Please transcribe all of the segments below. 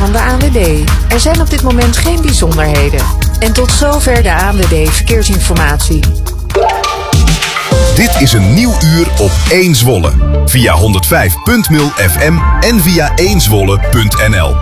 van de ANWB. Er zijn op dit moment geen bijzonderheden. En tot zover de ANWB Verkeersinformatie. Dit is een nieuw uur op 1 Zwolle. Via 105.0 FM en via 1zwolle.nl.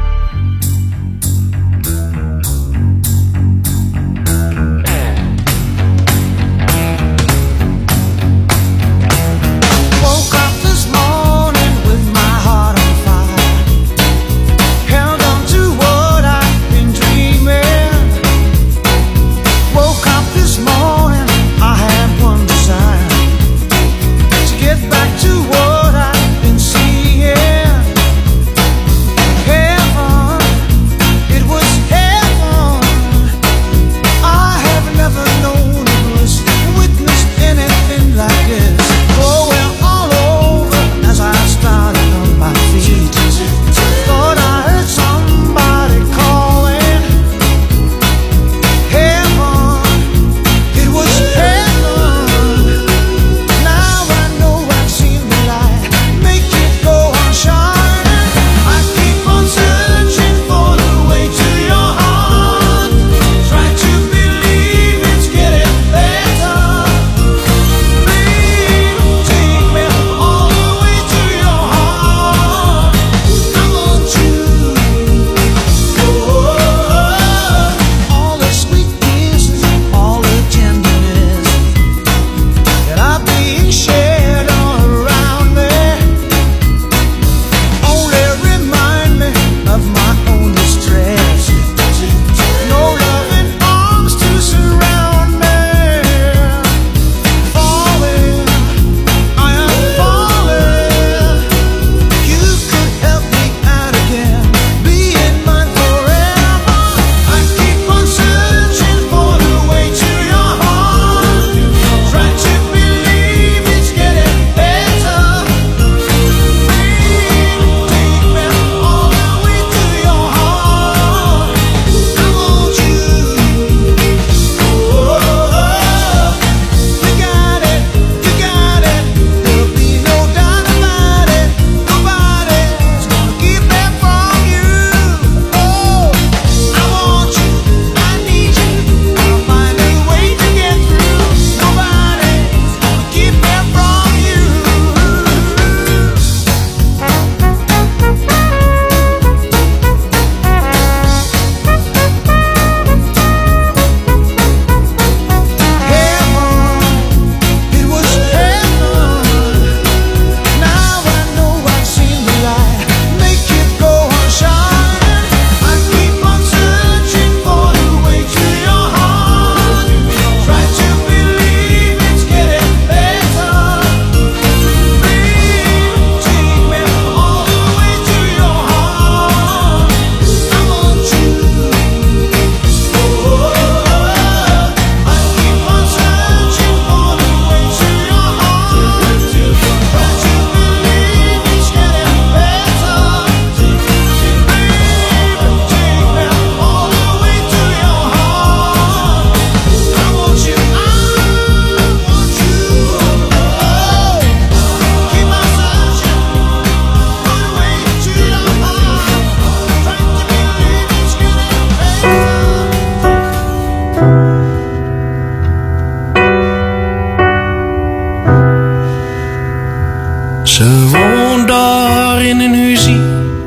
Ze woont daar in een huisie,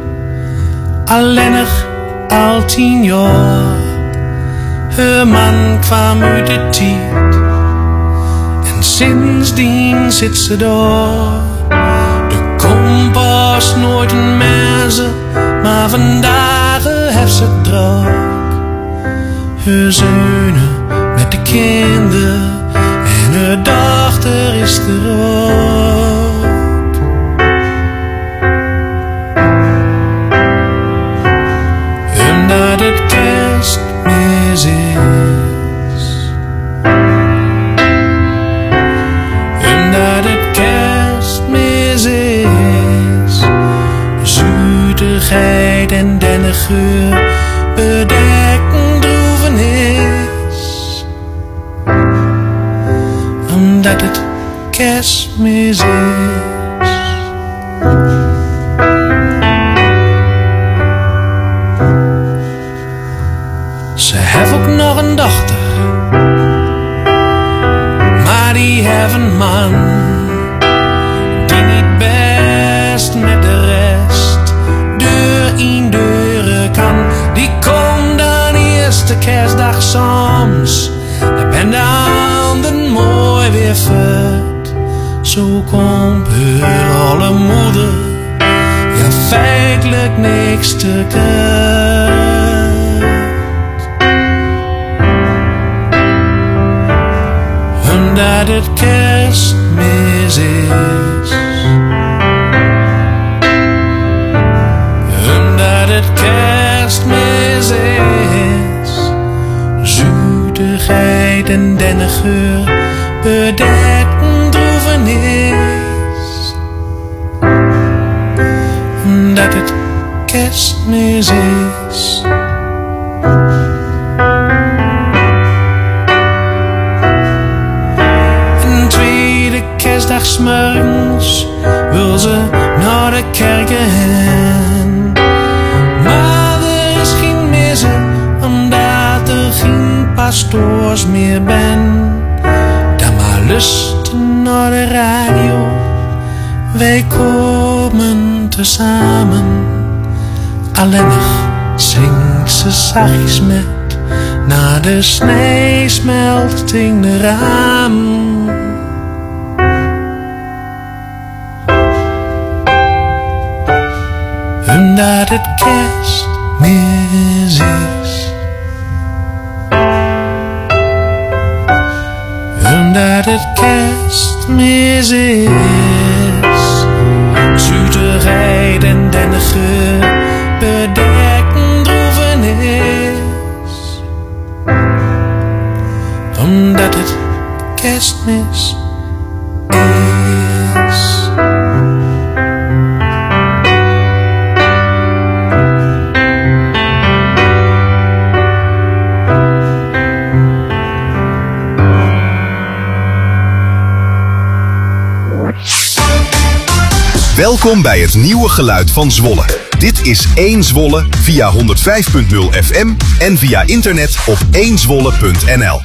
alleenig al 10 jaar. Haar man kwam uit de tijd en sindsdien zit ze daar. De kompas nooit een mensen, maar vandaag heeft ze druk. Haar zonen met de kinderen en haar dochter is er ook. Omdat het kerstmis is, omdat het kerstmis is, zoetigheid en dennengeur bedekken droevenis. Omdat het kerstmis is. liefhet, zo komt her alle moeder, ja feitelijk niks te kut. En dat het kerstmis is, en dat het kerstmis is, zoetigheid en dennengeur bedekken droevenis. Dat het kerstmis is. En tweede kerstdag 's morgens wil ze naar de kerk gaan. Maar er is geen missen, omdat er geen pastoors meer ben. Dan maar lusten naar de radio, wij komen tezamen. Alleenig zingt ze zachtjes met, naar de snee smelt in de raam. En dat het kerstmis is. En dat het kerstmis is. Zoetigheid en dennengeur bedekken droevenis. Omdat het kerstmis is. Welkom bij het nieuwe geluid van Zwolle. Dit is 1 Zwolle via 105.0 FM en via internet op 1zwolle.nl.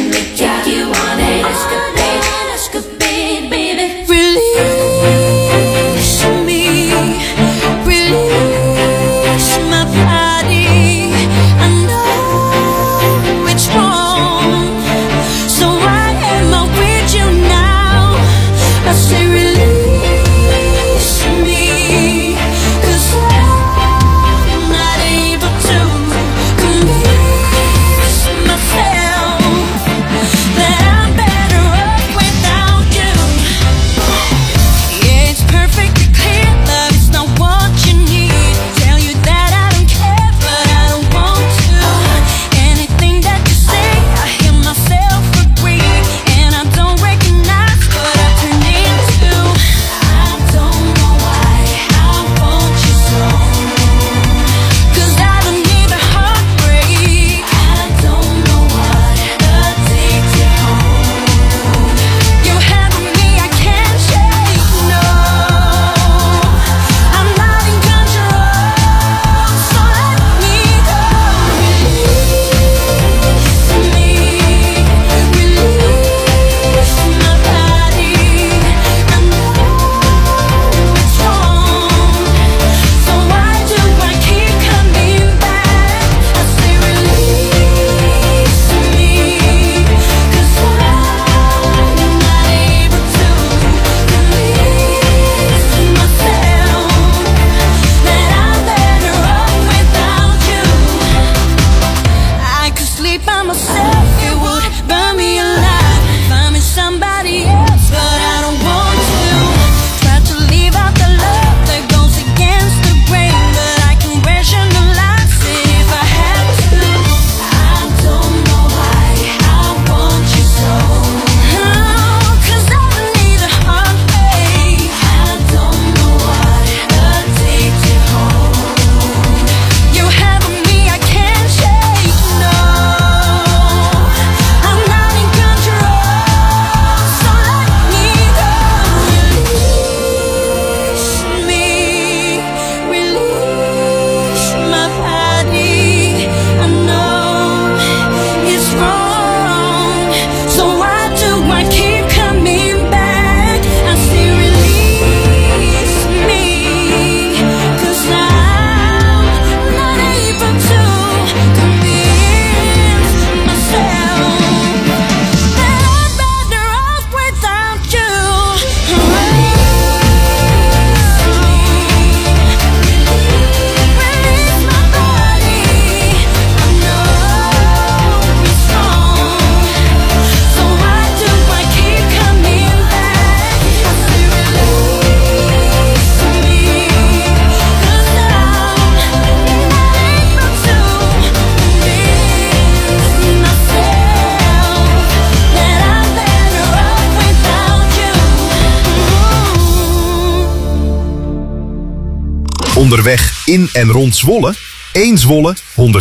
Onderweg in en rond Zwolle, 1 Zwolle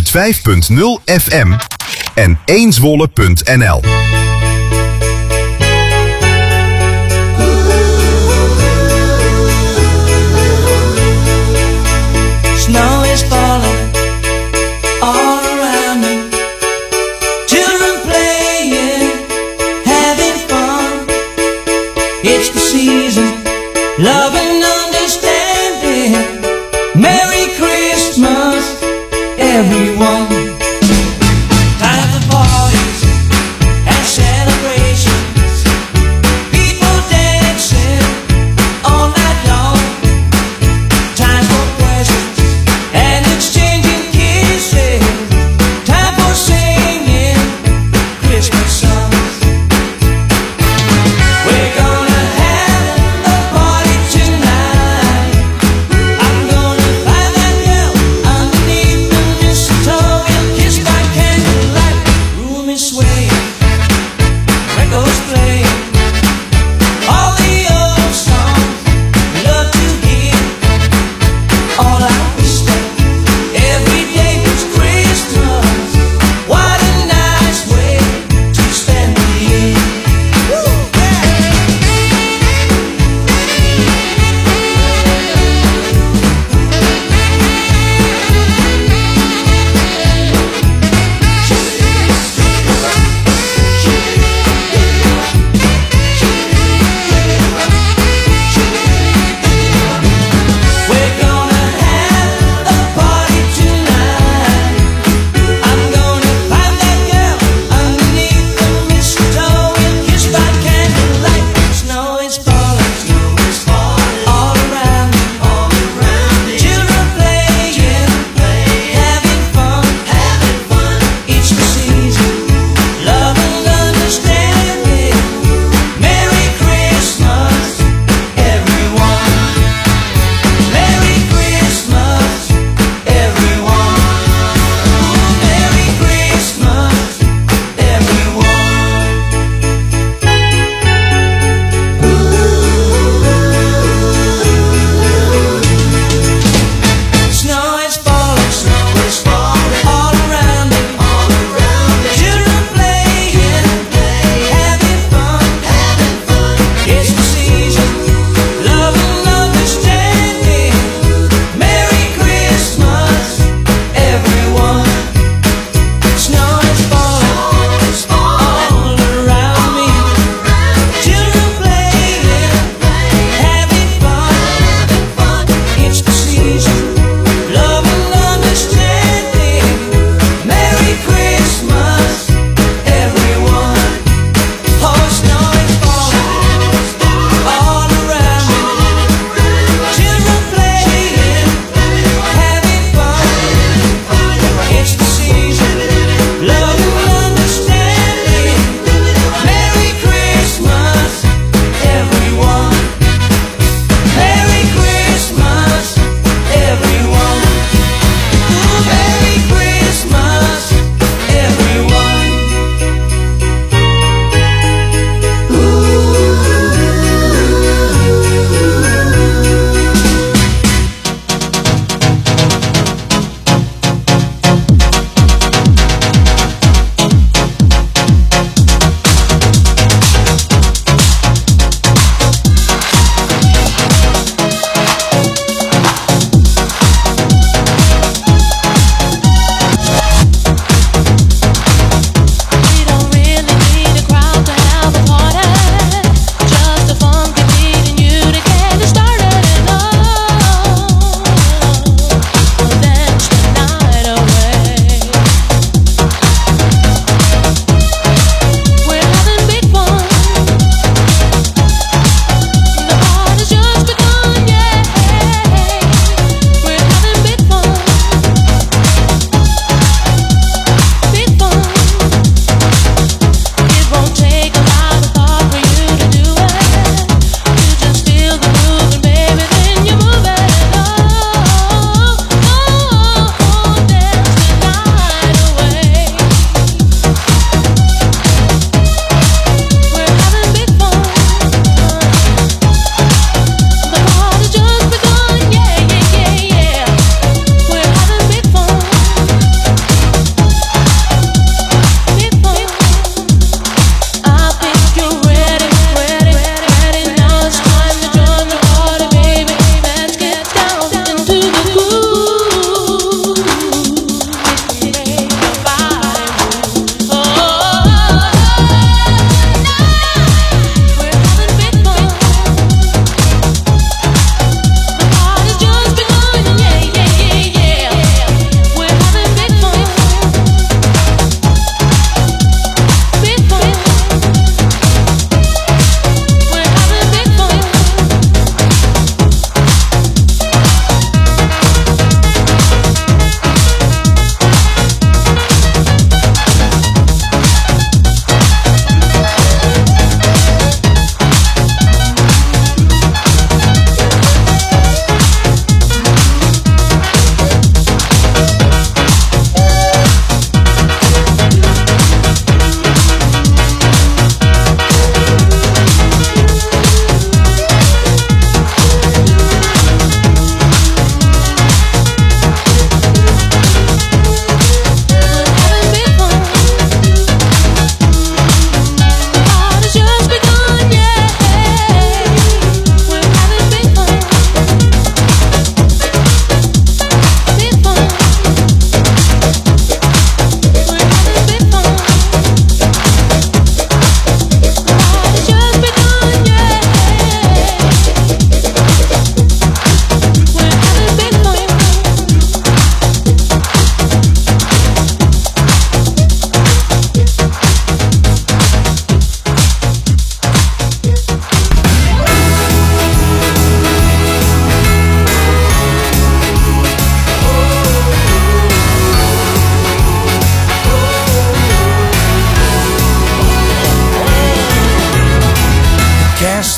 105.0 FM en 1zwolle.nl. Snow is falling all around me. Children playing, having fun. It's the season, love and understanding. Merry Christmas, everyone. Time for parties and celebrations. People dancing all night long. Time for presents and exchanging kisses. Time for singing Christmas songs. We're gonna have a party tonight. I'm gonna find that girl underneath the mistletoe in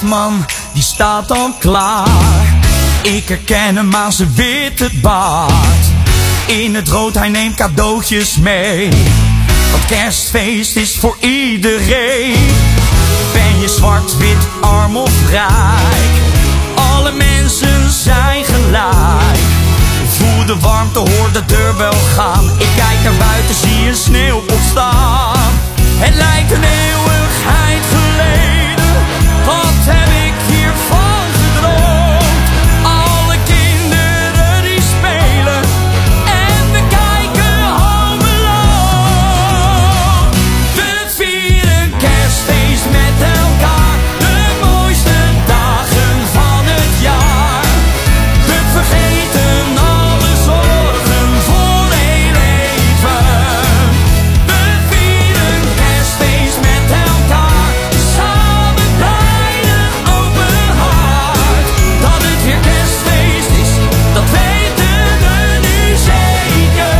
kerstman, die staat al klaar. Ik herken hem aan zijn witte baard. In het rood, hij neemt cadeautjes mee. Want kerstfeest is voor iedereen. Ben je zwart, wit, arm of rijk, alle mensen zijn gelijk. Voel de warmte, hoor de deurbel gaan. Ik kijk naar buiten, zie een sneeuwpop staan. Het lijkt een eeuwigheid geleden. Wat heb ik hiervan gedroomd? Alle kinderen die spelen en we kijken Home Alone. We vieren kerstfeest met elkaar, de mooiste dagen van het jaar. We vergeten alle zorgen voor heel even. We vieren kerstfeest met elkaar, samen beide open hart. Dat het weer kerstfeest is, dat weten we nu zeker.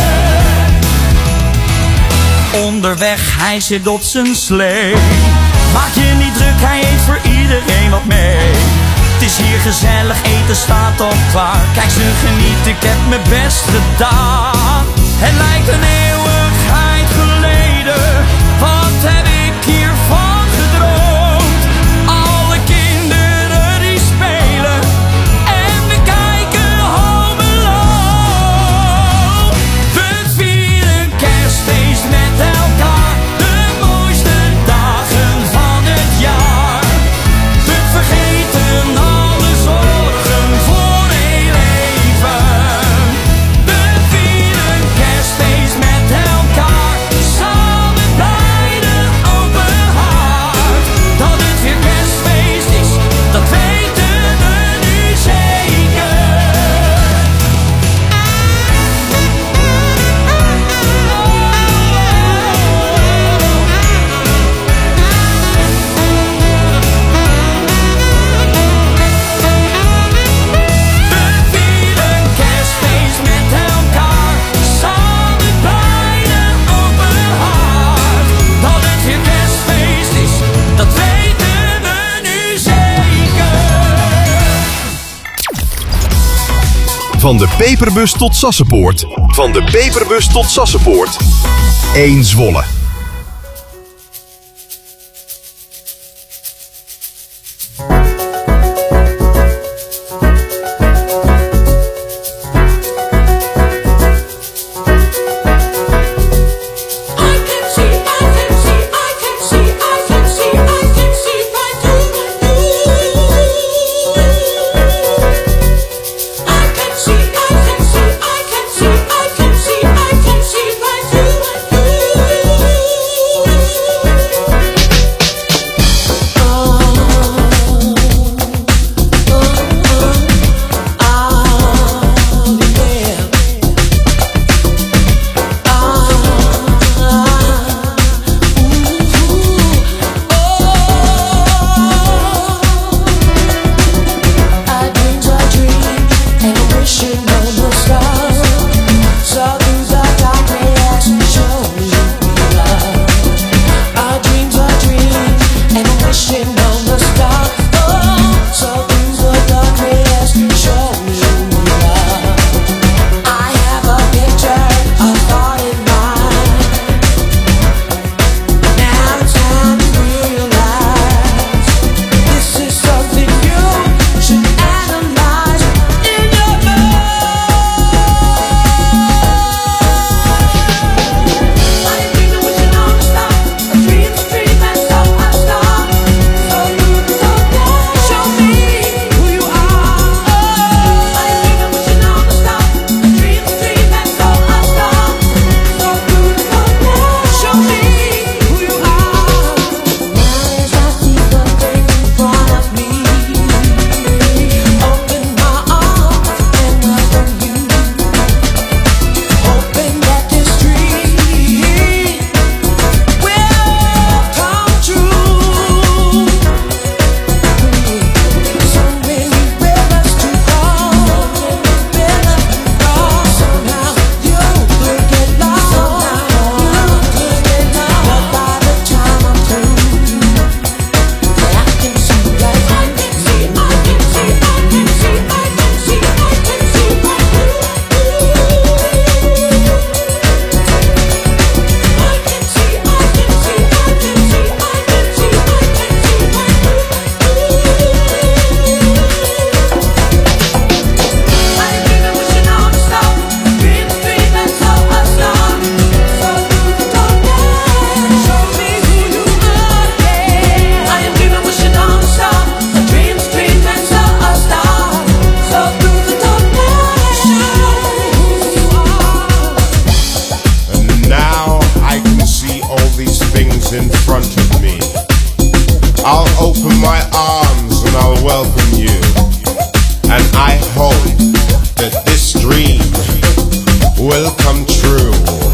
Onderweg, hij zit op zijn slee. Maak je niet druk, hij eet voor iedereen wat mee. Het is hier gezellig, eten staat al klaar. Kijk ze genieten, ik heb mijn best gedaan. Het lijkt een eeuwigheid geleden. Wat heb ik hiervan gedroomd? Alle kinderen die spelen en we kijken Home Alone. We vieren kerstfeest met elkaar, de mooiste dagen van het jaar. We vergeten alle zorgen voor heel even. We vieren kerstfeest met elkaar, samen beide open hart. Dat het weer kerstfeest is, dat weten we nu zeker. We vieren kerstfeest met elkaar, samen beide open hart. Dat het weer kerstfeest is, dat weten we nu zeker. Van de Peperbus tot Sassenpoort. Van de Peperbus tot Sassenpoort. 1 Zwolle. I can see right through you. I'll open my arms and I'll welcome you. And I hope that this dream will come true.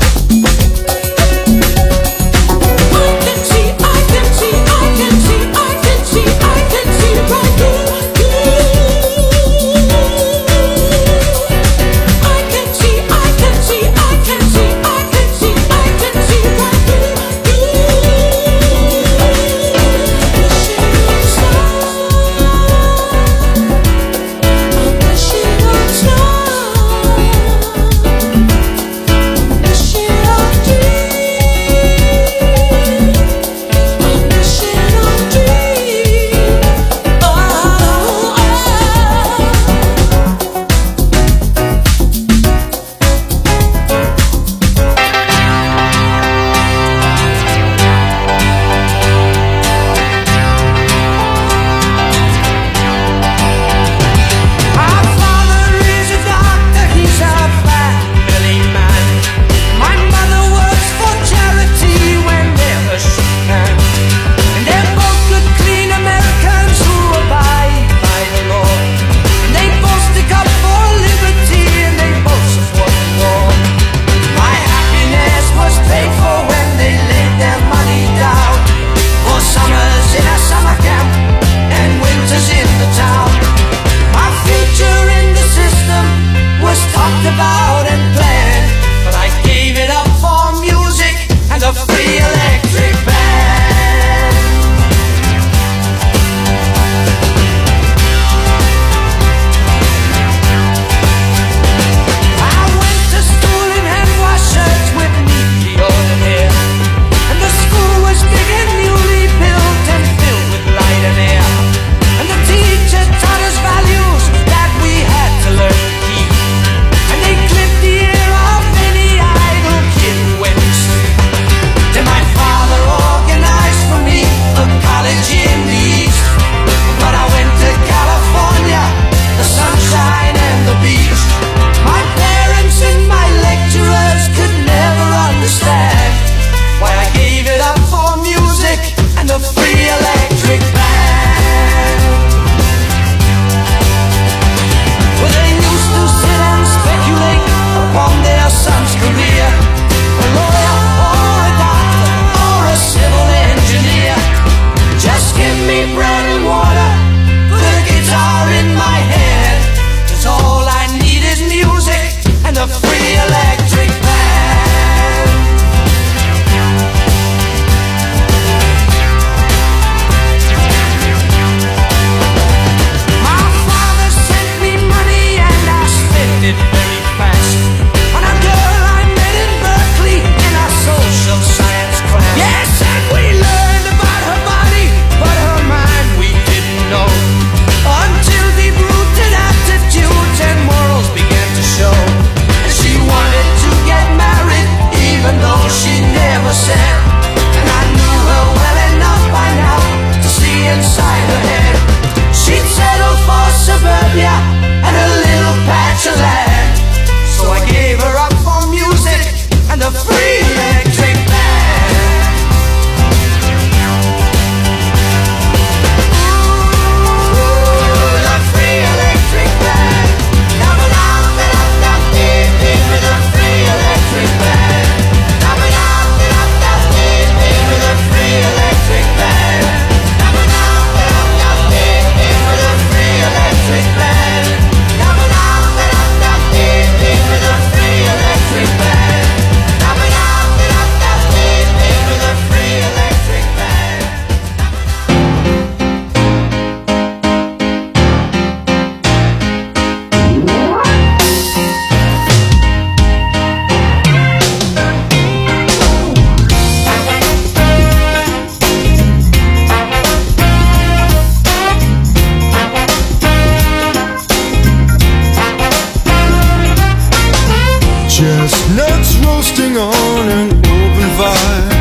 Chestnuts roasting on an open fire,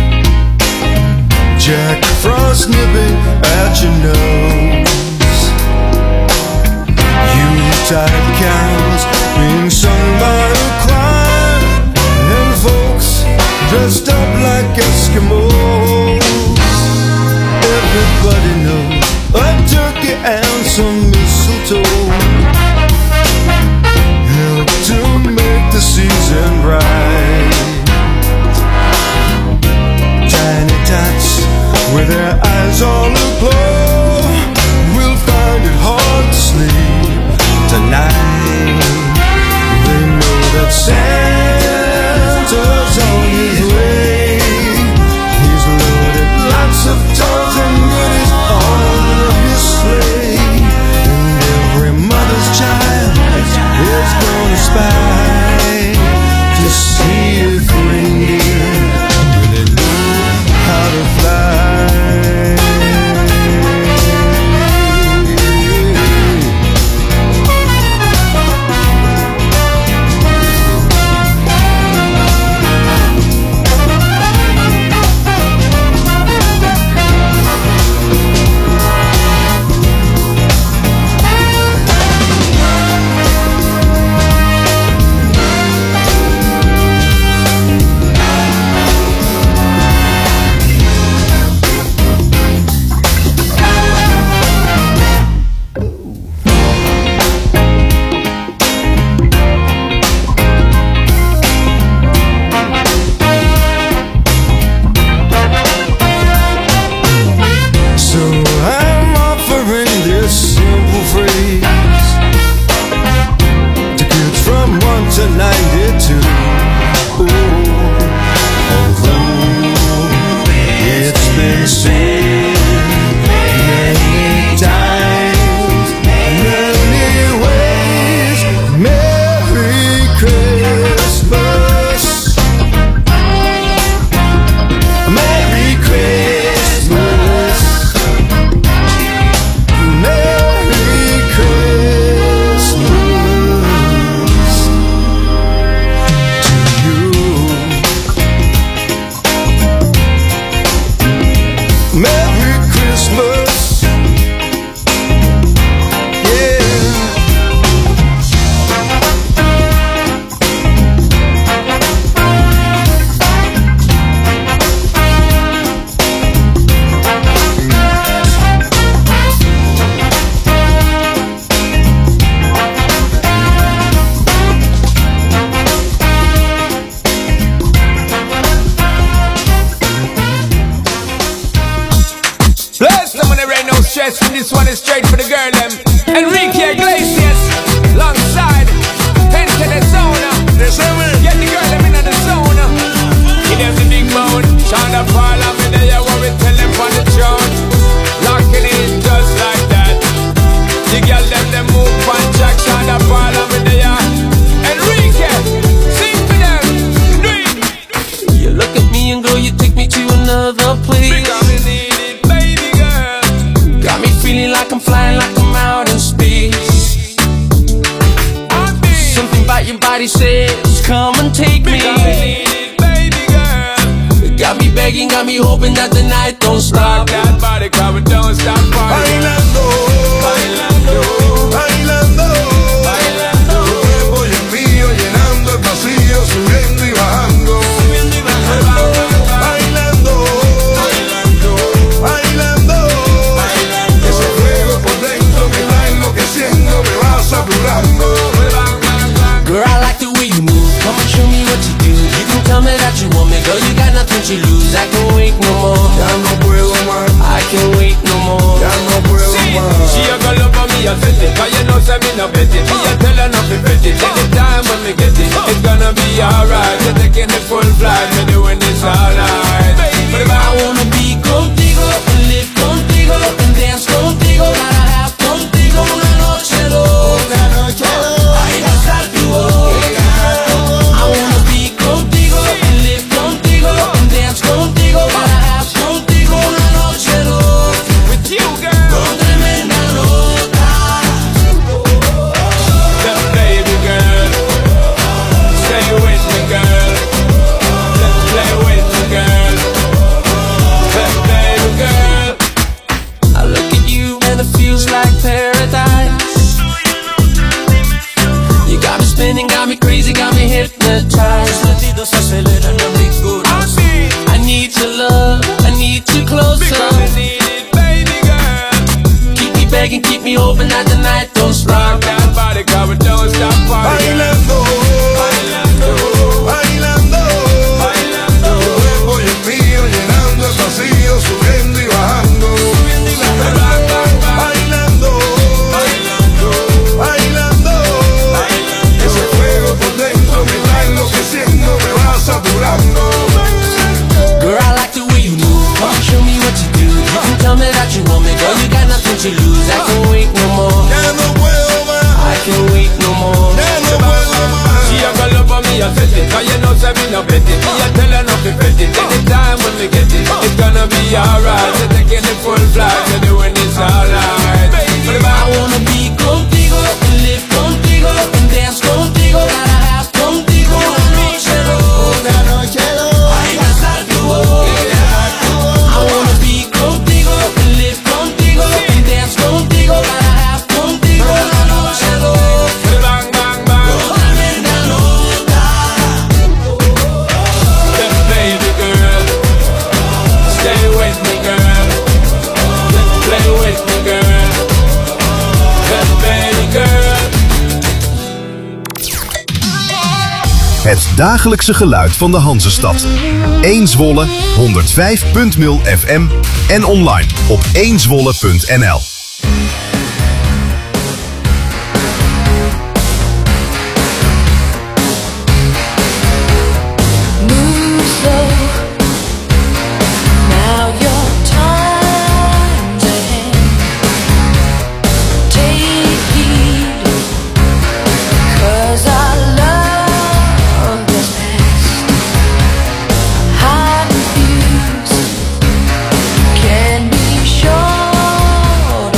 Jack Frost nipping at your nose, Yuletide carols being sung by a choir, and folks dressed up like Eskimos. Everybody knows a turkey and some mistletoe help to make the season bright. Tiny tots with their eyes all aglow will find it hard to sleep tonight. They know that Santa's on his way. He's loaded lots of toys and goodies on his sleigh. And every mother's child is gonna spy to see if reindeer really know how to fly. This one is straight for the girl them. Enrique Iglesias, alongside Pente the Zona. Get the girl them in the zona. Give them the big bone. Shonda Paul, I'm in there, what we tell them on the throne. Locking in just like that. The girl them move on track. Shonda Paul, I'm in there. Enrique, sing for them. Do it. You look at me and girl, you take me to another place. Feeling like I'm flying, like I'm out in space. Something about your body says, come and take me. Got me begging, got me hoping that the night don't stop. That body cover don't stop. Bailando, bailando, bailando, bailando. Tu cuerpo y el mío llenando el vacío, subiendo y bajando. Girl, I like the way you move. Come and show me what you do. You can tell me that you want me, girl. You got nothing to lose. I can't wait no more. Ya no puedo más. I can't wait no more. Ya no puedo más. She a go love for me, I set it. Cause you know say me no bet it. Me a tell her not to bet it. Anytime when me get it, it's gonna be alright. You're taking the full flight. Me doing this all night. But if I wanna be contigo, and live contigo, and dance contigo, para have contigo una noche loca. Ahí va a estar tu boca. I wanna be contigo, and live contigo, and dance contigo, para have contigo una noche loca. with you, girl. Con tremenda nota. The baby girl. Stay with me, girl. Let's play with me, girl. The baby girl. I look at you and it feels like paradise. You got me spinning, got me crazy, got me hypnotized. Latidos aceleran a mi corazón. I need your love, I need you closer. Because we need it, baby. you got nothing to lose. I can't wait no more. I can't wait no more. She a go love for me, I said it. Cause you know say me no bet it. Me a tell her not to bet it. Anytime when we get it, it's gonna be alright. So taking the full flight, so doing this alright. I wanna be contigo, live contigo, and dance contigo. Gotta have contigo una noche loca. Ay, gastar tu boca. I wanna be contigo, live contigo, and dance contigo. Gotta have contigo una noche loca. Bang, bang, bang. Totalmente loca. Just baby girl, stay with me girl. Just play with me girl. Just baby girl. Het dagelijkse geluid van de Hanzestad. 1 Zwolle, 105.0 FM en online op 1zwolle.nl. Move slow. Now your time's ahead. Take heed, 'cause our love is past. High views can be short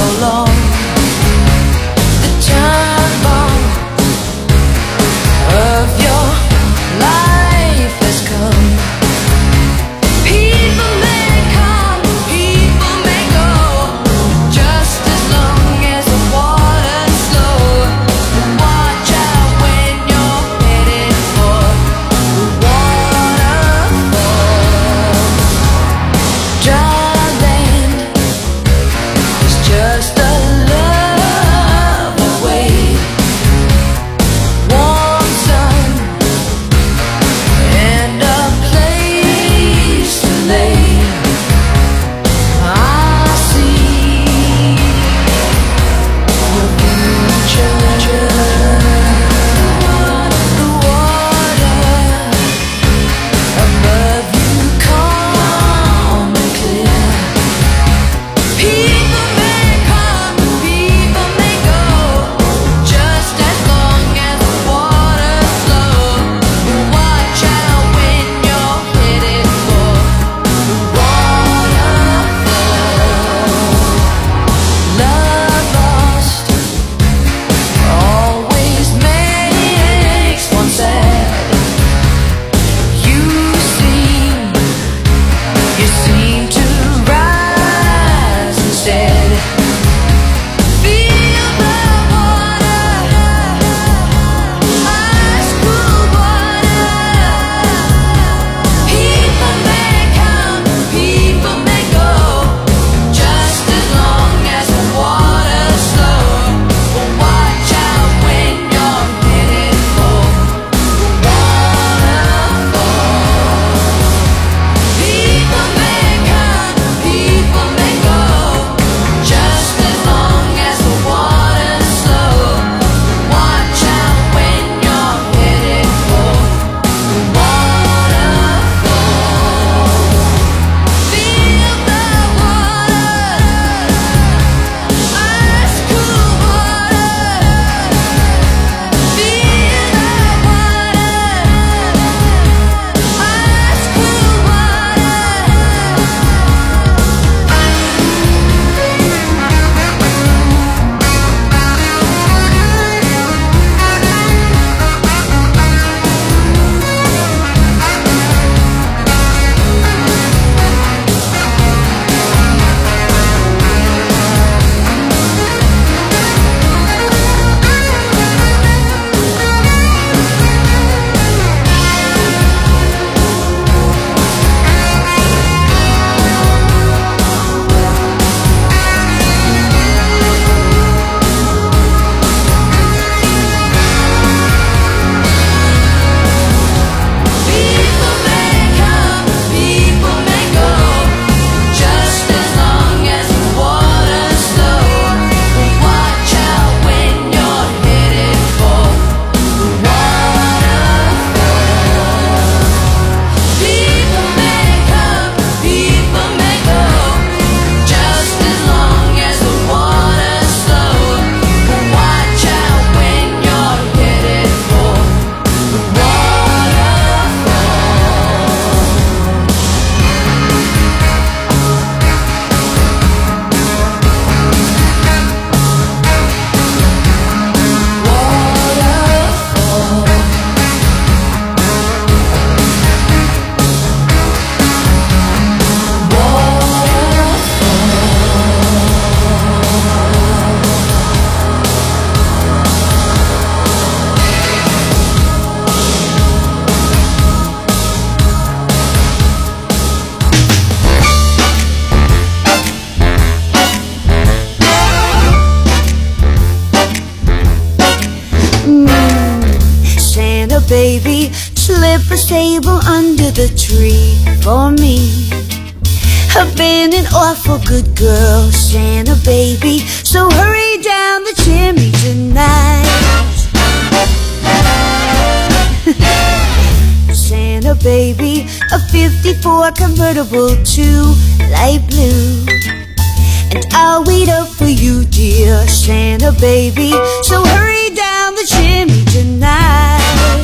baby, slip a table under the tree for me. I've been an awful good girl, Santa baby, so hurry down the chimney tonight. Santa baby, a 54 convertible to light blue. And I'll wait up for you, dear Santa baby, so hurry down the chimney tonight.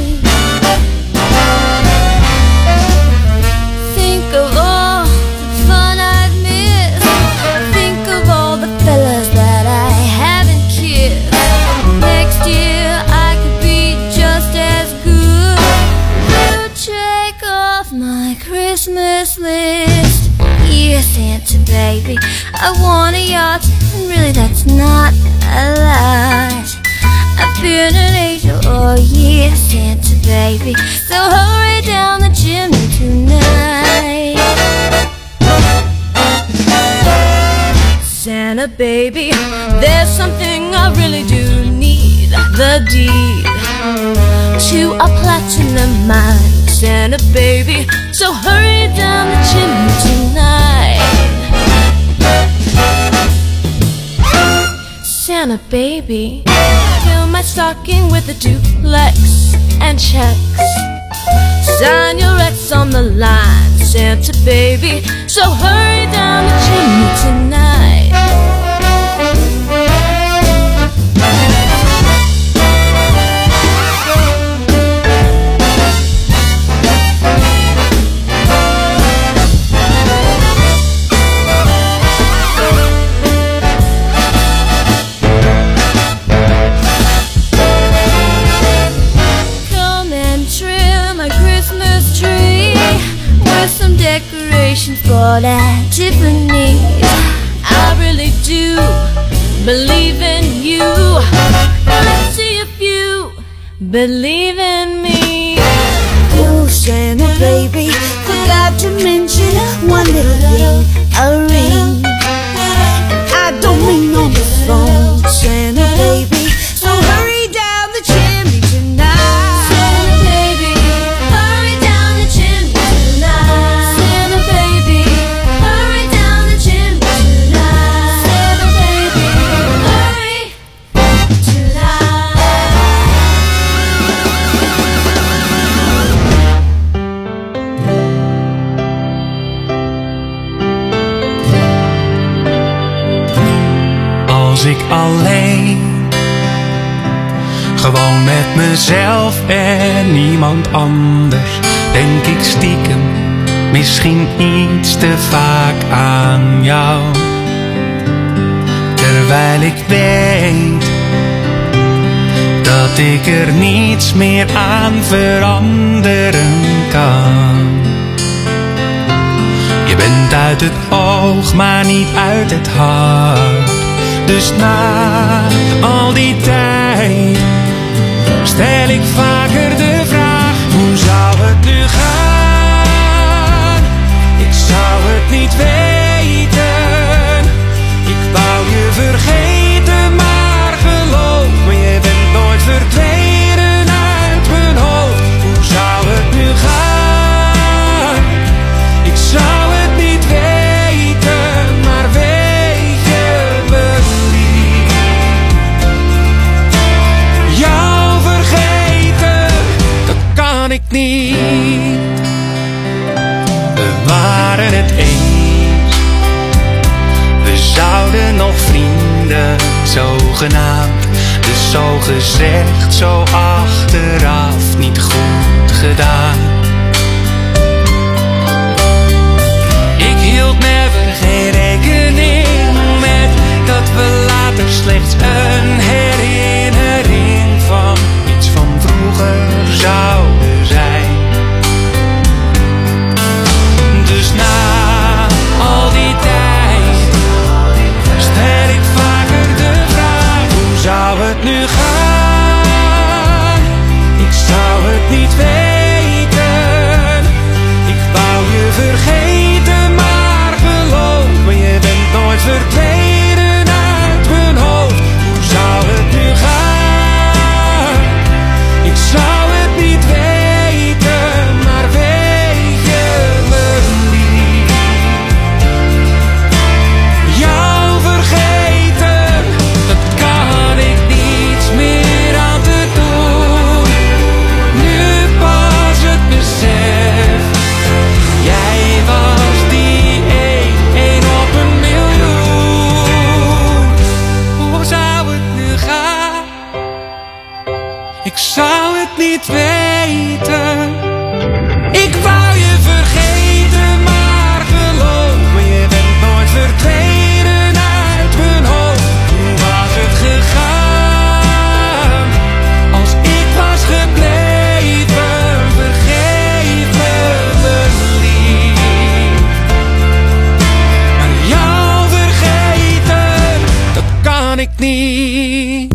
Think of all the fun I've missed. Think of all the fellas that I haven't kissed. Next year I could be just as good. You check off my Christmas list. Yeah, Santa baby, I want a yacht, and really that's not a lot. I've been an angel all year, Santa baby, so hurry down the chimney tonight. Santa baby, there's something I really do need, the deed to a platinum mine, Santa baby, so hurry down the chimney tonight. Santa baby, fill my stocking with a duplex and checks. Sign your ex on the line, Santa baby, so hurry down the chimney tonight. Some decorations bought at Tiffany's. I really do believe in you. Let's see if you believe in me. Oh, Santa baby, forgot to mention one little thing, a ring. And I don't mean on the phone, Santa baby, so hurry down the chimney tonight. Santa baby, hurry down the chimney tonight. Santa baby, hurry down the chimney tonight. Santa baby, hurry tonight. Als ik alleen, gewoon met mezelf en niemand anders, denk ik stiekem misschien iets te vaak aan jou. Terwijl ik weet dat ik er niets meer aan veranderen kan. Je bent uit het oog, maar niet uit het hart. Dus na al die tijd stel ik vaker de vraag: hoe zou het nu gaan? Ik zou het niet weten. Ik wou je vergeten, maar geloof me, je bent nooit verdwenen uit mijn hoofd. Hoe zou het nu gaan? Ik zou het niet weten, maar weet je me lief. Jou vergeten, dat kan ik niet. We waren het eens, we zouden nog vrienden, zogenaamd. Dus zo gezegd, zo achteraf, niet goed gedaan. Ik hield never geen rekening met dat we later slechts een herinnering van iets van vroeger zouden zijn. Dus na al die tijd stel ik vaker de vraag: hoe zou het nu gaan? Ik zou het niet weten. Ik wou je vergeten, maar geloof me, je bent nooit verdwenen uit mijn hoofd. Hoe zou het nu gaan? Ik zou het niet weten. niet weten. Ik wou je vergeten, maar geloof me, je bent nooit verdwenen uit mijn hoofd. Hoe was het gegaan als ik was gebleven? Vergeef me, mijn lief. Maar jou vergeten, dat kan ik niet.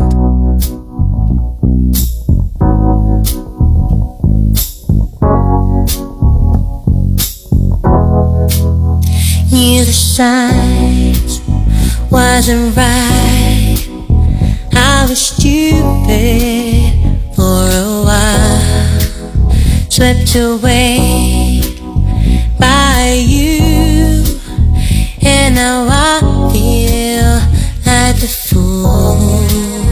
Knew the signs wasn't right. I was stupid for a while, swept away by you, and now I feel like a fool.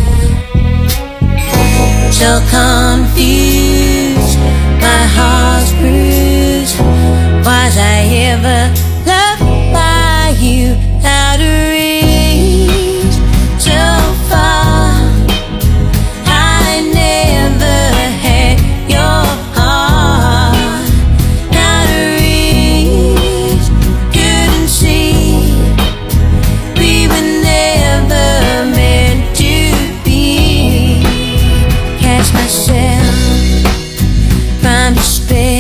So confused, my heart's bruised. Was I ever loved by you? Out of reach, so far. I never had your heart. Out of reach, couldn't see. We were never meant to be. Catch myself from despair.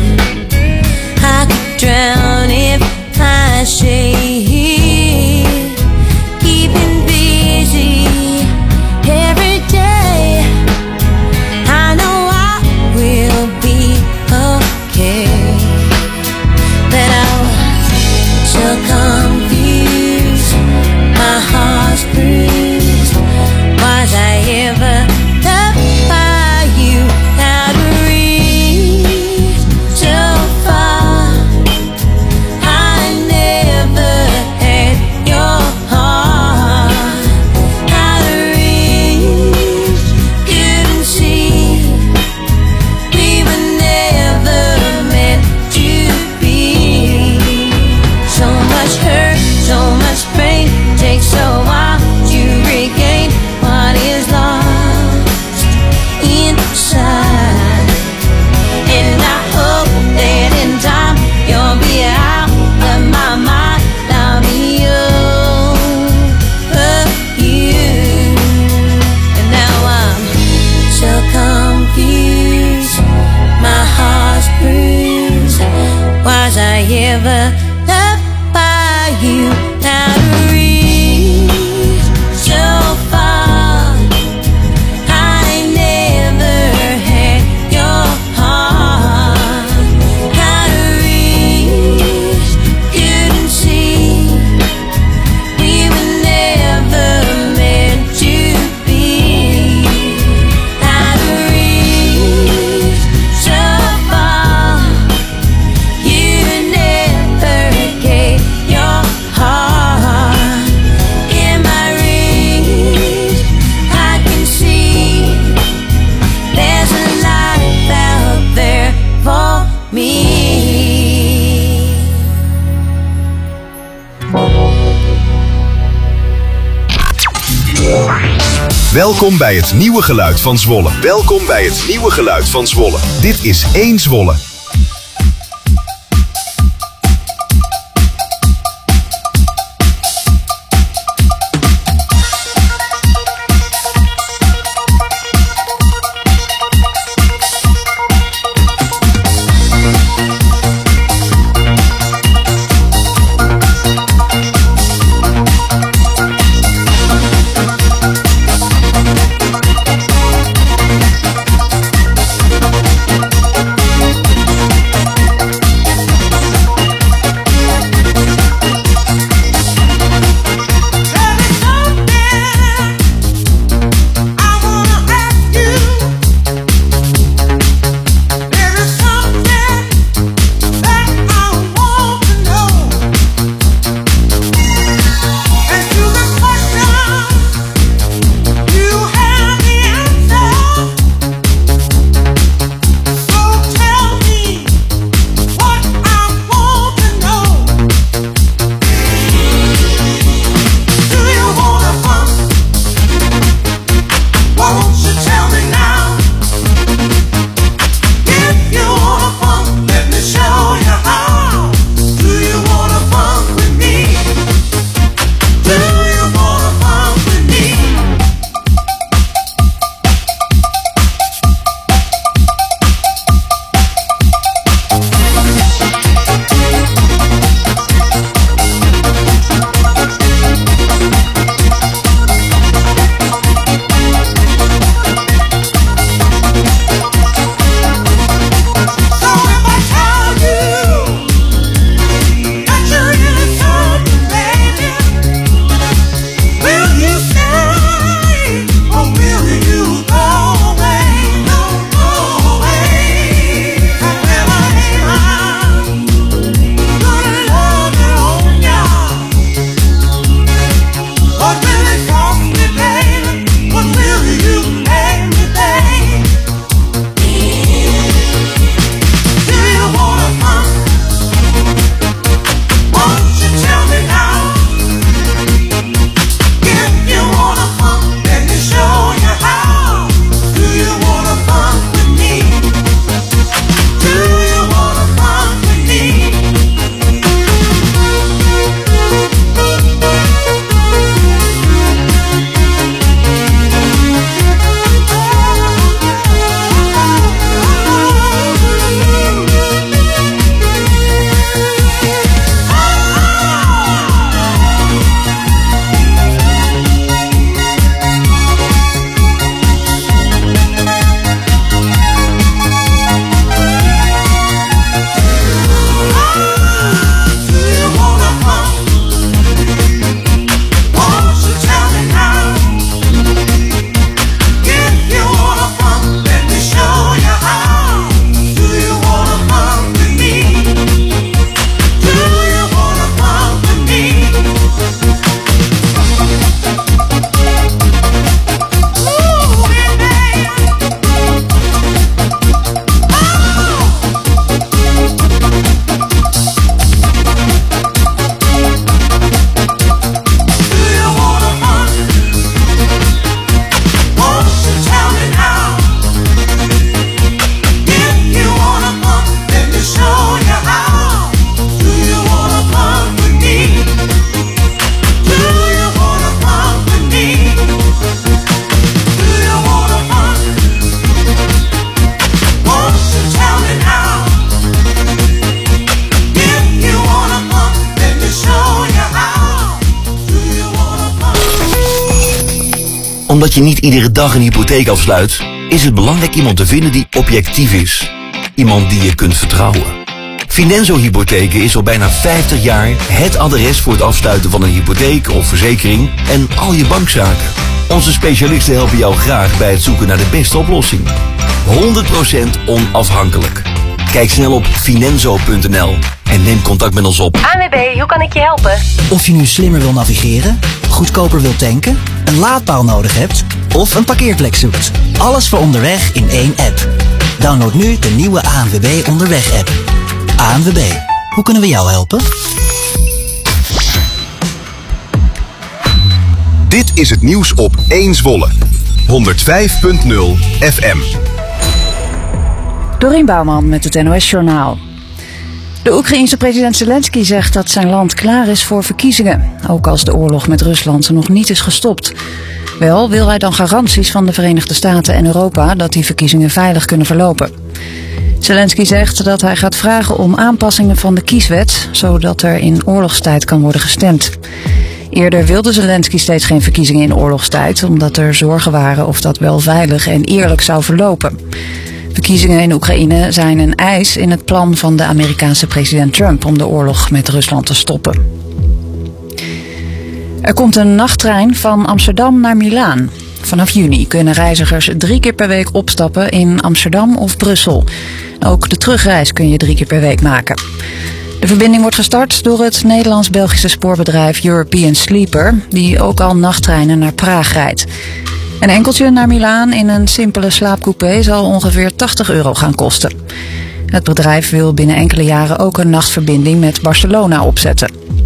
I could drown if I stay here, keeping busy every day. I know I will be okay, but I was so confused, my heart's bruised. Was I ever loved by you? Out of reach, so far. I never had your heart. Out of reach, couldn't see. We were never meant to be. So much hurt, so much pain, takes so while to regain what is lost inside. And I hope that in time you'll be out of my mind. I'll be over you. And now I'm so confused, my heart's bruised. Was I ever loved by you? Out of reach, so far. I never had your heart. Out of reach, couldn't see. We were never meant to be. Out of reach, so far. You never gave your heart. In my reach, I can see there's a life out there for me. Welkom bij het nieuwe geluid van Zwolle. Welkom bij het nieuwe geluid van Zwolle. Dit is 1 Zwolle. Omdat je niet iedere dag een hypotheek afsluit, is het belangrijk iemand te vinden die objectief is. Iemand die je kunt vertrouwen. Finanzo Hypotheken is al bijna 50 jaar het adres voor het afsluiten van een hypotheek of verzekering en al je bankzaken. Onze specialisten helpen jou graag bij het zoeken naar de beste oplossing. 100% onafhankelijk. Kijk snel op finanzo.nl en neem contact met ons op. ANWB, hoe kan ik je helpen? Of je nu slimmer wil navigeren, goedkoper wil tanken, een laadpaal nodig hebt of een parkeerplek zoekt. Alles voor onderweg in één app. Download nu de nieuwe ANWB Onderweg app. ANWB, hoe kunnen we jou helpen? Dit is het nieuws op 1 Zwolle. 105.0 FM. Dorien Bouwman met het NOS-journaal. De Oekraïense president Zelensky zegt dat zijn land klaar is voor verkiezingen. Ook als de oorlog met Rusland nog niet is gestopt. Wel wil hij dan garanties van de Verenigde Staten en Europa dat die verkiezingen veilig kunnen verlopen. Zelensky zegt dat hij gaat vragen om aanpassingen van de kieswet, zodat er in oorlogstijd kan worden gestemd. Eerder wilde Zelensky steeds geen verkiezingen in oorlogstijd, omdat er zorgen waren of dat wel veilig en eerlijk zou verlopen. Verkiezingen in Oekraïne zijn een eis in het plan van de Amerikaanse president Trump om de oorlog met Rusland te stoppen. Er komt een nachttrein van Amsterdam naar Milaan. Vanaf juni kunnen reizigers 3 keer per week opstappen in Amsterdam of Brussel. Ook de terugreis kun je 3 keer per week maken. De verbinding wordt gestart door het Nederlands-Belgische spoorbedrijf European Sleeper, die ook al nachttreinen naar Praag rijdt. Een enkeltje naar Milaan in een simpele slaapcoupé zal ongeveer €80 gaan kosten. Het bedrijf wil binnen enkele jaren ook een nachtverbinding met Barcelona opzetten.